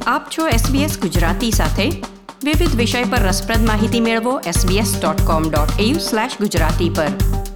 આપ છો SBS ગુજરાતી સાથે. વિવિધ વિષય પર રસપ્રદ માહિતી મેળવો sbs.com.au/gujarati પર.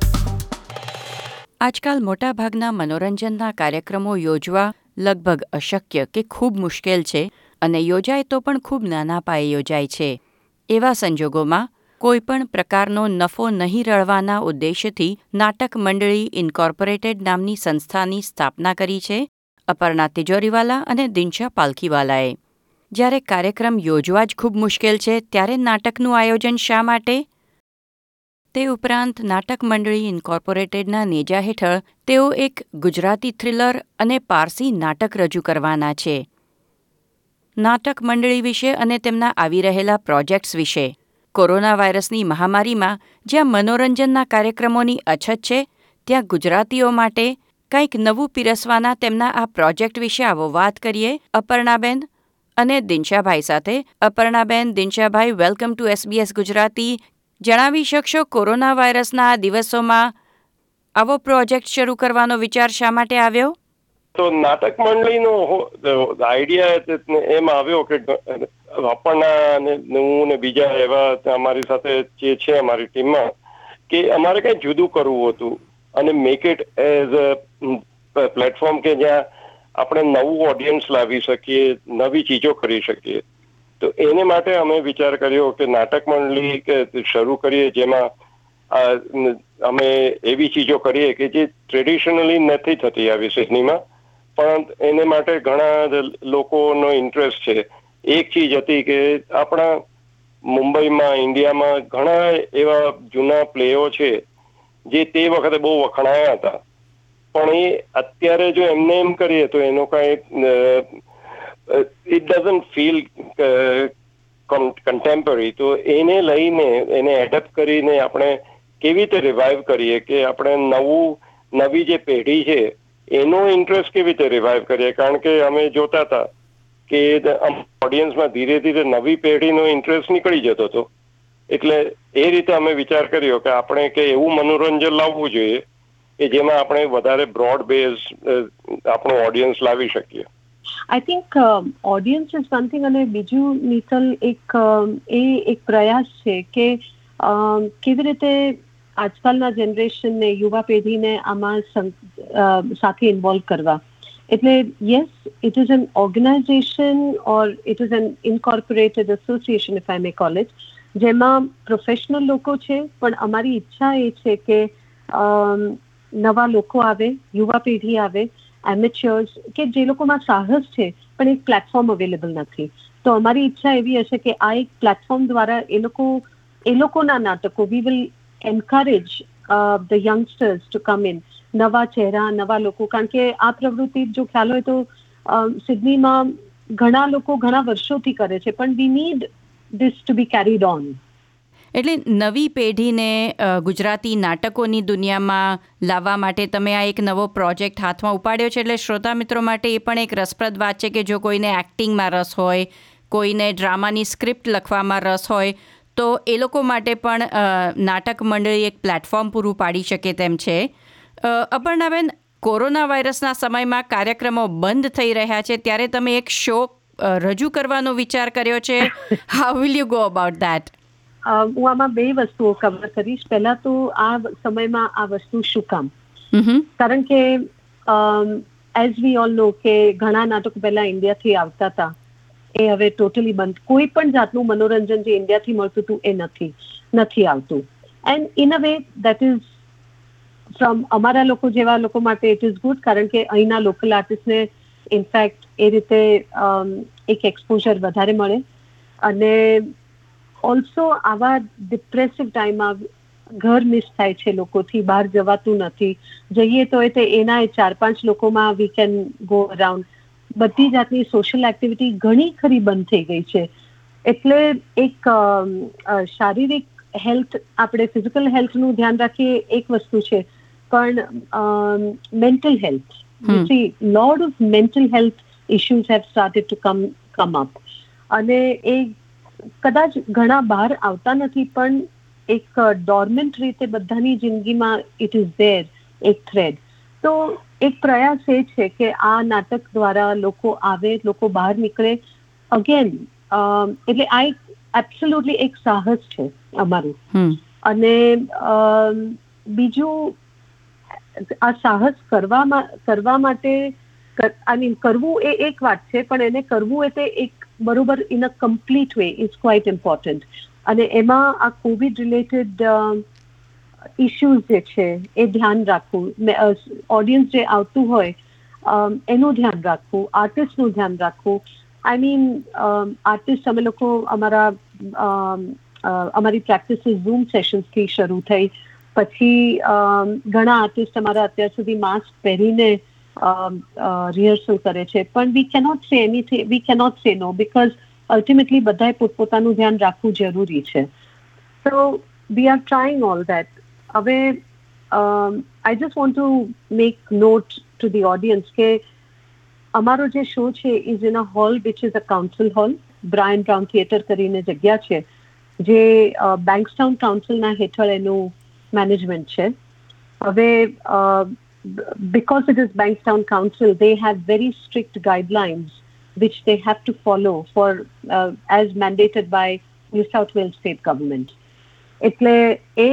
આજકાલ મોટાભાગના મનોરંજનના કાર્યક્રમો યોજવા લગભગ અશક્ય કે ખૂબ મુશ્કેલ છે અને યોજાય તો પણ ખૂબ નાના પાયે યોજાય છે. એવા સંજોગોમાં કોઈપણ પ્રકારનો નફો નહીં રળવાના ઉદ્દેશ્યથી નાટક મંડળી ઇન્કોર્પોરેટેડ નામની સંસ્થાની સ્થાપના કરી છે અપર્ણા તિજોરીવાલા અને દિનશા પાલખીવાલાએ. જ્યારે કાર્યક્રમ યોજવા જ ખૂબ મુશ્કેલ છે ત્યારે નાટકનું આયોજન શા માટે? તે ઉપરાંત નાટક મંડળી ઇન્કોર્પોરેટેડના નેજા હેઠળ તેઓ એક ગુજરાતી થ્રિલર અને પારસી નાટક રજૂ કરવાના છે. નાટક મંડળી વિશે અને તેમના આવી રહેલા પ્રોજેક્ટ્સ વિશે. કોરોના વાયરસની મહામારીમાં જ્યાં મનોરંજનના કાર્યક્રમોની અછત છે ત્યાં ગુજરાતીઓ માટે કંઈક નવું પીરસવાના તેમના આ પ્રોજેક્ટ વિશે આવો વાત કરીએ અપર્ણાબેન અને દિનશાભાઈ સાથે. અપર્ણાબેન, દિનશાભાઈ, વેલકમ ટુ SBS ગુજરાતી. જણાવી શકશો કોરોના વાયરસના આ દિવસોમાં આવો પ્રોજેક્ટ શરૂ કરવાનો વિચાર શા માટે આવ્યો? તો નાટક મંડળીનો આઈડિયા એમ આવ્યો કે અપર્ણા ને હું ને બીજા એવા અમારી સાથે જે છે અમારી ટીમમાં કે અમારે કંઈ જુદું કરવું હતું અને make it as a platform કે જ્યાં આપણે નવું ઓડિયન્સ લાવી શકીએ, નવી ચીજો કરી શકીએ. તો એને માટે અમે વિચાર કર્યો કે નાટક મંડળી શરૂ કરીએ જેમાં અમે એવી ચીજો કરીએ કે જે ટ્રેડિશનલી નથી થતી આવી સિડનીમાં, પણ એને માટે ઘણા લોકોનો ઇન્ટરેસ્ટ છે. એક ચીજ હતી કે આપણા મુંબઈમાં, ઇન્ડિયામાં ઘણા એવા જૂના પ્લેઓ છે જે તે વખતે બહુ વખણાયા હતા, પણ એ અત્યારે જો એમને એમ કરીએ તો એનો કાંઈ ઇટ ડઝન્ટ ફીલ કન્ટેમ્પરરી. તો એને લઈને એને એડપ્ટ કરીને આપણે કેવી રીતે રિવાઇવ કરીએ કે આપણે નવી જે પેઢી છે એનો ઇન્ટરેસ્ટ કેવી રીતે રિવાઇવ કરીએ. કારણ કે અમે જોતા હતા કે ઓડિયન્સમાં ધીરે ધીરે નવી પેઢીનો ઇન્ટરેસ્ટ નીકળી જતો હતો. એટલે એ રીતે અમે વિચાર કર્યો કે આપણે કે એવું મનોરંજન લાવવું જોઈએ કે જેમાં આપણે વધારે બ્રોડ બેઝ આપણું ઓડિયન્સ લાવી શકીએ. I think audience is something, અને બીજું મિસલ એક પ્રયાસ છે કે કેવી રીતે આજકાલના જનરેશનને, યુવા પેઢીને આમાં સાથે ઇન્વોલ્વ કરવા. એટલે yes, it is an organization or it is an incorporated association, if I may call it, જેમાં પ્રોફેશનલ લોકો છે, પણ અમારી ઈચ્છા એ છે કે નવા લોકો આવે, યુવા પેઢી આવે, એમેચ્યોર્સ કે જે લોકોમાં સાહસ છે પણ એક પ્લેટફોર્મ અવેલેબલ નથી. તો અમારી ઈચ્છા એવી હશે કે આ એક પ્લેટફોર્મ દ્વારા એ લોકોના નાટકો, we will encourage the youngsters to come in. નવા ચહેરા, નવા લોકો, કારણ કે આ પ્રવૃત્તિ જો ખ્યાલ હોય તો સિડનીમાં ઘણા લોકો ઘણા વર્ષોથી કરે છે, પણ we need this to be carried on. એટલે નવી પેઢીને ગુજરાતી નાટકોની દુનિયામાં લાવવા માટે તમે આ એક નવો પ્રોજેક્ટ હાથમાં ઉપાડ્યો છે. એટલે શ્રોતા મિત્રો માટે એ પણ એક રસપ્રદ વાત છે કે જો કોઈને એક્ટિંગમાં રસ હોય, કોઈને ડ્રામાની સ્ક્રિપ્ટ લખવામાં રસ હોય, તો એ લોકો માટે પણ નાટક મંડળી એક પ્લેટફોર્મ પૂરું પાડી શકે તેમ છે. અપર્ણાબેન, કોરોના વાયરસના સમયમાં કાર્યક્રમો બંધ થઈ રહ્યા છે ત્યારે તમે એક શો રજૂ કરવાનો વિચાર કર્યો છે. How will you go about that? હું આમાં બે વસ્તુઓ કવર કરીશ. પહેલા તો આ સમયમાં આ વસ્તુ શું કામ? કારણ કે એઝ વી ઓલ નો કે ઘણા નાટકો પહેલા ઇન્ડિયાથી આવતા હતા, એ હવે ટોટલી બંધ. કોઈ પણ જાતનું મનોરંજન જે ઇન્ડિયાથી મળતું હતું એ નથી આવતું. And in a way that is from અમારા લોકો જેવા લોકો માટે ઇટ ઇઝ ગુડ, કારણ કે અહીંના લોકલ આર્ટિસ્ટને ઇનફેક્ટ એ રીતે એક એક્સપોઝર વધારે મળે. અને ઓલ્સો આવા ડિપ્રેસિવ ટાઈમમાં ઘર મિસ થાય છે લોકોથી, બહાર જવાતું નથી. જઈએ તો એના 4-5 લોકોમાં વી કેન ગો અરાઉન્ડ. બધી જાતની સોશિયલ એક્ટિવિટી ઘણી ખરી બંધ થઈ ગઈ છે. એટલે એક શારીરિક હેલ્થ, આપણે ફિઝિકલ હેલ્થનું ધ્યાન રાખીએ એક વસ્તુ છે, પણ mental health, you see lot of mental health issues have started to come up. અને એ કદાચ ઘણા બહાર આવતા નથી, પણ એક ડોર્મેન્ટ રીતે બધાની જિંદગીમાં ઇટ ઇઝ ધેર, એક થ્રેડ. તો એક પ્રયાસ એ છે કે આ નાટક દ્વારા લોકો આવે, લોકો બહાર નીકળે, અગેન એટલે આ એક એબ્સોલ્યુટલી એક સાહસ છે અમારું. અને બીજું આ સાહસ કરવા માટે કરવું એ એક વાત છે, પણ એને કરવું એટલે એક બરોબર in a complete way is quite important. અને એમાં આ કોવિડ રિલેટેડ ઇશ્યુઝ જે છે એ ધ્યાન રાખવું, ઓડિયન્સ જે આવતું હોય એનું ધ્યાન રાખવું, આર્ટિસ્ટનું ધ્યાન રાખવું. આઈ મીન આર્ટિસ્ટ અમે લોકો અમારી પ્રેક્ટિસ ઝૂમ સેશન્સથી શરૂ થઈ. પછી ઘણા આર્ટિસ્ટ અમારા અત્યાર સુધી માસ્ક પહેરીને રિહર્સલ કરે છે, પણ we cannot say anything, we cannot say no, because ultimately બધાએ પોતપોતાનું ધ્યાન રાખવું જરૂરી છે. So we are trying all that. હવે I just want to make note to the audience કે અમારો જે શો છે is in a hall which is a council hall. Brian Brown theatre કરીને જગ્યા છે જે બેંક્સટાઉન કાઉન્સિલના હેઠળ એનું મેનેજમેન્ટ છે. હવે because it is Bankstown Council, they have very strict guidelines which they have to follow for as mandated by New South Wales state government. એટલે એ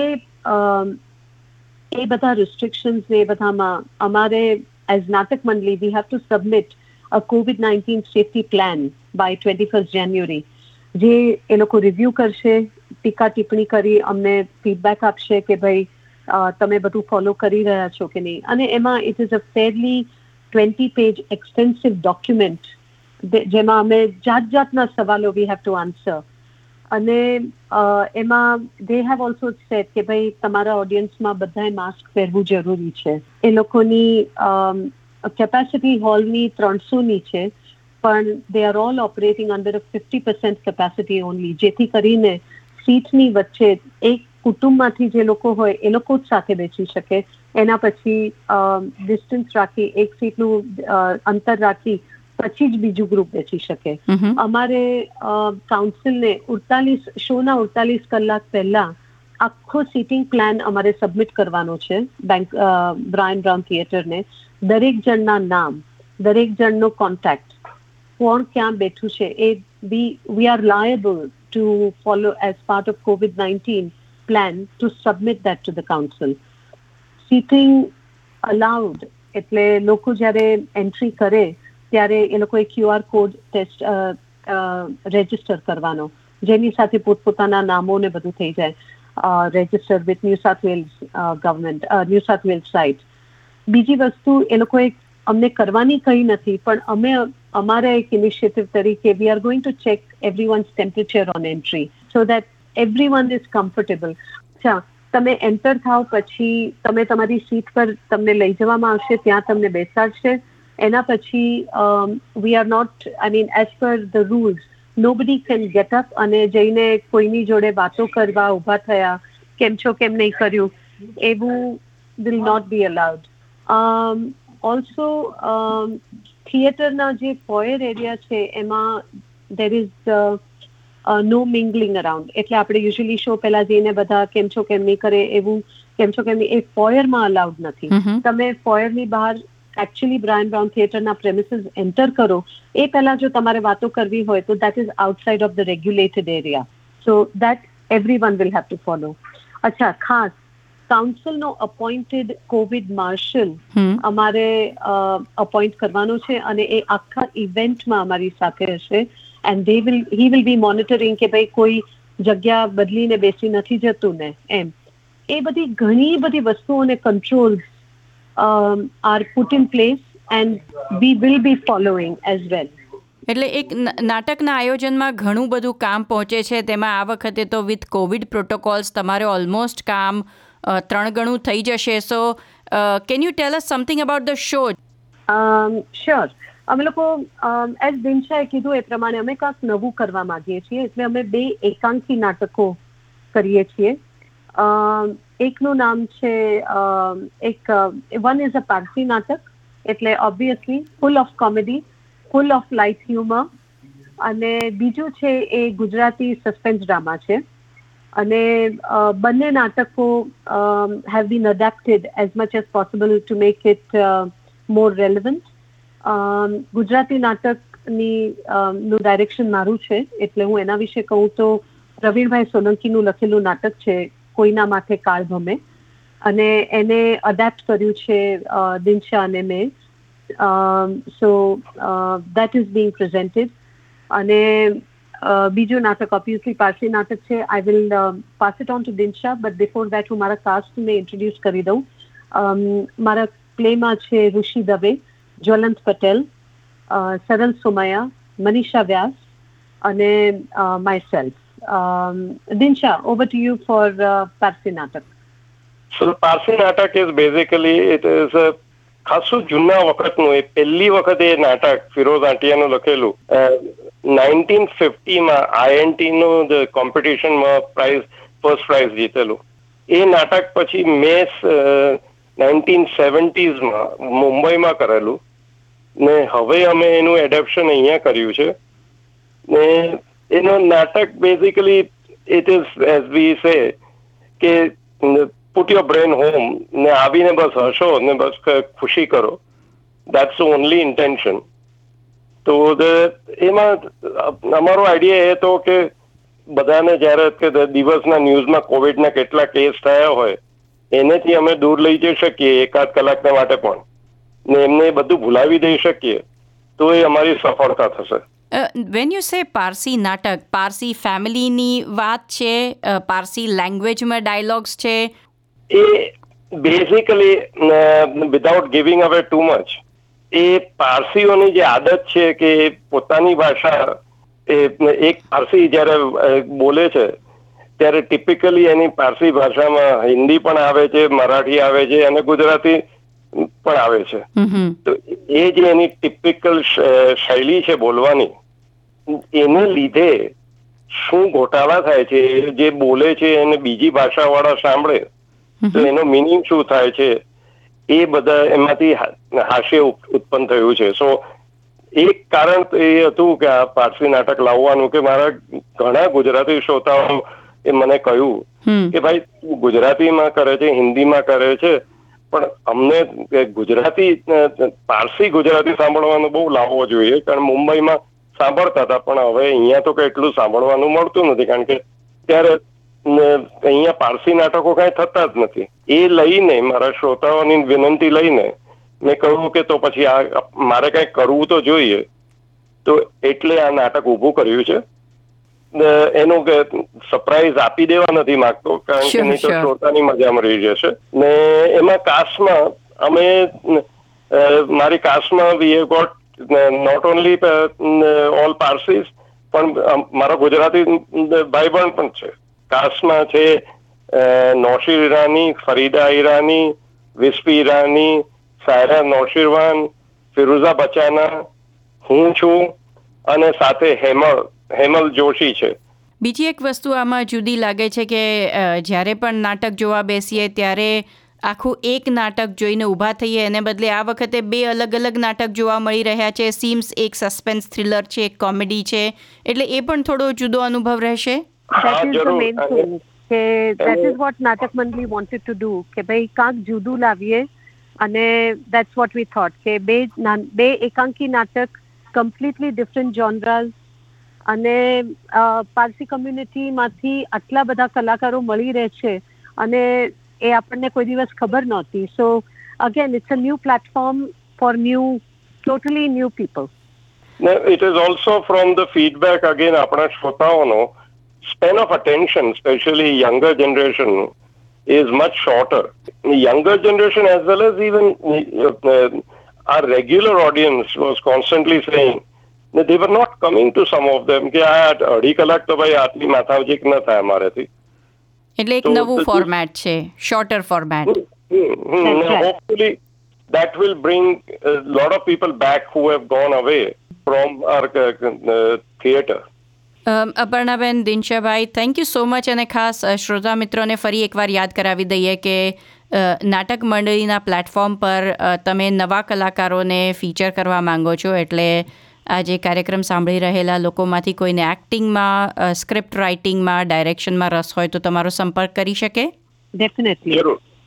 બધા restrictions ને એ બધામાં અમારે as નાટક મંડળી we have to submit a COVID-19 safety plan by 21st January. જે એ લોકો review કરશે, ટીકા ટિપ્પણી કરી અમને ફીડબેક આપશે કે ભાઈ તમે બધું ફોલો કરી રહ્યા છો કે નહીં. અને એમાં it is a fairly 20-page extensive document જેમાં અમે જાતના સવાલો વી હેવ ટુ આન્સર. અને એમાં દે હેવ ઓલ્સો સેડ કે ભાઈ તમારા ઓડિયન્સમાં બધાએ માસ્ક પહેરવું જરૂરી છે. એ લોકોની કેપેસિટી હોલની 300ની છે, પણ they are all operating under 50% capacity only, જેથી કરીને સીટની વચ્ચે એક કુટુંબમાંથી જે લોકો હોય એ લોકો જ સાથે બેસી શકે. એના પછી ડિસ્ટન્સ રાખી, એક સીટનું અંતર રાખી પછી જ બીજું ગ્રુપ બેસી શકે. અમારે કાઉન્સિલને 48 કલાક પહેલા આખો સીટિંગ પ્લાન અમારે સબમિટ કરવાનો છે બ્રાયન બ્રાઉન થિયેટરને. દરેક જણના નામ, દરેક જણનો કોન્ટેક્ટ, કોણ ક્યાં બેઠું છે એ we are liable to follow as part of COVID-19 plan to submit that to the council. Seating allowed એટલે લોકો જ્યારે એન્ટ્રી કરે ત્યારે એ લોકોએ QR કોડ ટેસ્ટ રજિસ્ટર કરવાનો, જેની સાથે પોતપોતાના નામો ને બધું થઈ જાય. Register with New South Wales government, New South Wales site. બીજી વસ્તુ એ લોકોએ અમને કરવાની કહી નથી, પણ અમે અમારા એક ઇનિશિયેટિવ તરીકે we are going to check everyone's temperature on entry so that everyone is comfortable. અચ્છા, તમે એન્ટર થાવ પછી તમે તમારી સીટ પર તમને લઈ જવામાં આવશે, ત્યાં તમને બેસાડશે. એના પછી we are not, I mean as per the rules nobody can get up અને જઈને કોઈની જોડે વાતો કરવા ઊભા થયા, કેમ છો કેમ નહીં કર્યું, એવું will not be allowed. Also થિયેટરના જે ફોયર એરિયા છે એમાં દેર ઇઝ નો મિંગલિંગ અરાઉન્ડ. એટલે આપણે યુઝ્યુઅલી શો પહેલા જઈને બધા કેમ છો કેમ નહીં કરે એવું કેમ છો કેમ નહીં, એ ફોયરમાં અલાઉડ નથી. તમે ફોયરની બહાર એકચ્યુઅલી બ્રાયન બ્રાઉન થિયેટરના પ્રેમિસીસ એન્ટર કરો એ પહેલા જો તમારે વાતો કરવી હોય તો that is outside of the regulated area. So that everyone will have to follow. અચ્છા, ખાસ કાઉન્સિલનો અપોઇન્ટેડ કોવિડ માર્શલ અમારે અપોઇન્ટ કરવાનો છે અને એ આખા ઇવેન્ટમાં અમારી સાથે હશે. And he will be monitoring કે ભાઈ કોઈ જગ્યા બદલીને બેસી નથી જતું ને એમ. એ બધી ઘણી બધી વસ્તુઓને controls are put in place and we will be following as well. એટલે એક નાટકના આયોજનમાં ઘણું બધું કામ પહોંચે છે. તેમાં આ વખતે તો વિથ કોવિડ પ્રોટોકોલ્સ તમારે ઓલમોસ્ટ કામ 3 ગણું થઈ જશે. So can you tell us something about the show? Sure. અમે લોકો એઝ દિનશાએ કીધું એ પ્રમાણે અમે કાંઈક નવું કરવા માંગીએ છીએ, એટલે અમે 2 એકાંકી નાટકો કરીએ છીએ. એકનું નામ છે વન ઇઝ અ પારસી નાટક, એટલે obviously full of comedy, full of light humour. અને બીજું છે એ ગુજરાતી સસ્પેન્સ ડ્રામા છે. અને બંને નાટકો have been adapted as much as possible to make it more relevant. Gujarati નાટક નું ડાયરેક્શન મારું છે, એટલે હું એના વિશે કહું તો પ્રવીણભાઈ સોલંકીનું લખેલું નાટક છે કોઈના માથે કાળ ભમે, અને એને અડેપ્ટ કર્યું છે દિનશા અને મેં. So that is being presented. અને બીજું નાટક ઓબ્વિયસલી પારસી નાટક છે. I will pass it on to Dinsha, but before that હું મારા કાસ્ટને ઇન્ટ્રોડ્યુસ કરી દઉં. મારા પ્લેમાં છે ઋષિ દવે, જ્વલંત પટેલ, સરલ સોમૈયા, મનીષા વ્યાસ અને myself. Dinsha, over to you for Parsi Natak. So the Parsi Natak is basically, it is a ખાસું જૂના વખતનું, એ પહેલી વખત એ નાટક ફિરોઝ આંટિયાનું લખેલું 1950માં INT નું કોમ્પિટિશનમાં ફર્સ્ટ પ્રાઇઝ જીતેલું. એ નાટક પછી મેં 1970sમાં મુંબઈમાં કરેલું ને હવે અમે એનું એડેપ્શન અહીંયા કર્યું છે. ને એનું નાટક basically it is as we say કે put your brain home ને આવીને બસ હસો ને બસ ખુશી કરો. That's the only intention. તો એમાં અમારો આઈડિયા એ હતો કે બધાને જ્યારે દિવસના ન્યૂઝમાં કોવિડના કેટલા કેસ થયા હોય એનેથી અમે દૂર લઈ જઈ શકીએ એકાદ કલાકના માટે પણ, ને એમને બધું ભૂલાવી દઈ શકીએ તો એ અમારી સફળતા થશે. વેન યુ સે પારસી નાટક, પારસી ફેમિલીની વાત છે, પારસી લેંગ્વેજમાં ડાયલોગ્સ છે, એ basically without giving away too much, એ પારસીઓની જે આદત છે કે પોતાની ભાષા, એક પારસી જ્યારે બોલે છે ત્યારે ટિપિકલી એની પારસી ભાષામાં હિન્દી પણ આવે છે, મરાઠી આવે છે અને ગુજરાતી પણ આવે છે. તો એ જે એની ટિપિકલ શૈલી છે બોલવાની, એને લીધે શું ઘોટાળા થાય છે, જે બોલે છે એને બીજી ભાષાવાળા સાંભળે તો એનો મિનિંગ શું થાય છે, એ બધા એમાંથી હાસ્ય ઉત્પન્ન થયું છે. સો એક કારણ તો એ હતું કે આ પારસી નાટક લાવવાનું, કે મારા ઘણા ગુજરાતી શ્રોતાઓ એ મને કહ્યું કે ભાઈ ગુજરાતીમાં કરે છે, હિન્દીમાં કરે છે, પણ અમને ગુજરાતી પારસી ગુજરાતી સાંભળવાનું બહુ લાવવો જોઈએ, કારણ મુંબઈમાં સાંભળતા હતા પણ હવે અહીંયા તો કઈ એટલું સાંભળવાનું મળતું નથી, કારણ કે ત્યારે અહીંયા પારસી નાટકો કઈ થતા જ નથી. એ લઈને મારા શ્રોતાઓની વિનંતી લઈને મેં કહ્યું કે તો પછી આ મારે કઈ કરવું તો જોઈએ, તો એટલે આ નાટક ઊભું કર્યું છે. એનું સરપ્રાઈઝ આપી દેવા નથી માંગતો, કારણ કે નહીં તો શ્રોતાની મજામાં રહી જશે. ને એમાં કાસ્ટમાં અમે મારી કાસ્ટમાં we have got not only all Parsis, પણ મારા ગુજરાતી ભાઈ બહેન પણ છે. કાસ્ટમાં છે નૌશીર ઈરાની, ફરીદા ઈરાની, વિસ્પી ઈરાની, સાયરા નૌશીરવાન, ફિરુઝા બચાના, હું છું અને સાથે હેમલ જોશી છે. બીજી એક વસ્તુ આમાં જુદી લાગે છે કે જ્યારે પણ નાટક જોવા બેસીએ ત્યારે આખું એક નાટક જોઈને ઊભા થઈએ એને બદલે આ વખતે બે અલગ અલગ નાટક જોવા મળી રહ્યા છે. સીમ્સ એક સસ્પેન્સ થ્રિલર છે, એક કોમેડી છે, એટલે એ પણ થોડો જુદો અનુભવ રહેશે. That is the main thing. That is what Natak Mandali wanted to do. કે ભાઈ કાંક જુદું લાવીએ, અને that's what we thought. કે બે એકાંકી નાટક, કમ્પ્લીટલી ડિફરન્ટ જોનરાઝ, અને પારસી કમ્યુનિટીમાંથી આટલા બધા કલાકારો મળી રહે છે અને એ આપણને કોઈ દિવસ ખબર નહોતી. So again it's a new platform for totally new people. It is also from the feedback again આપણા શ્રોતાઓનો span of attention, especially younger generation, is much shorter. Younger generation as well as even our regular audience was constantly saying that they were not coming to some of them કે આ અઢી કલાક તો ભાઈ આટલી માથાજીક ન થાય અમારેથી. એટલે એક નવું ફોર્મેટ છે, shorter format. Hopefully that will bring a lot of people back who have gone away from our theatre. અપર્ણાબેન, દિનશાભાઈ, થેન્ક યુ સો મચ. અને ખાસ શ્રોતા મિત્રોને ફરી એકવાર યાદ કરાવી દઈએ કે નાટક મંડળીના પ્લેટફોર્મ પર તમે નવા કલાકારોને ફીચર કરવા માંગો છો, એટલે આ જે કાર્યક્રમ સાંભળી રહેલા લોકોમાંથી કોઈને એક્ટિંગમાં, સ્ક્રિપ્ટ રાઇટિંગમાં, ડાયરેક્શનમાં રસ હોય તો તમારો સંપર્ક કરી શકે. ડેફિનેટલી.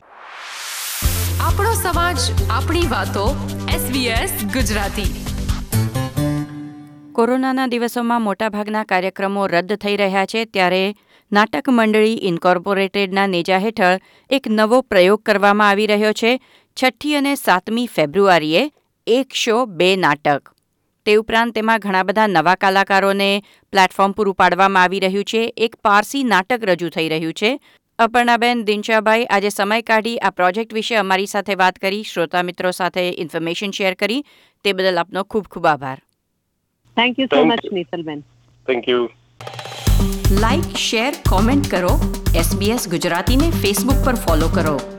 આપણો સમાજ, આપણી વાતો, SBS ગુજરાતી. કોરોનાના દિવસોમાં મોટાભાગના કાર્યક્રમો રદ થઈ રહ્યા છે, ત્યારે નાટક મંડળી ઇન્કોર્પોરેટેડના નેજા હેઠળ એક નવો પ્રયોગ કરવામાં આવી રહ્યો છે. 6મી અને 7મી ફેબ્રુઆરીએ 1 શો 2 નાટક. તે ઉપરાંત તેમાં ઘણા બધા નવા કલાકારોને પ્લેટફોર્મ પૂરું પાડવામાં આવી રહ્યું છે. એક પારસી નાટક રજૂ થઈ રહ્યું છે. અપર્ણાબેન દિનશાભાઈ આજે સમય કાઢી આ પ્રોજેક્ટ વિશે અમારી સાથે વાત કરી, શ્રોતા મિત્રો સાથે ઇન્ફોર્મેશન શેર કરી, તે બદલ આપનો ખૂબ ખૂબ આભાર. થેન્ક યુ સો મચ નીતલબેન. Thank you. Like, share, comment કરો. SBS ગુજરાતીને ફેસબુક પર ફોલો કરો.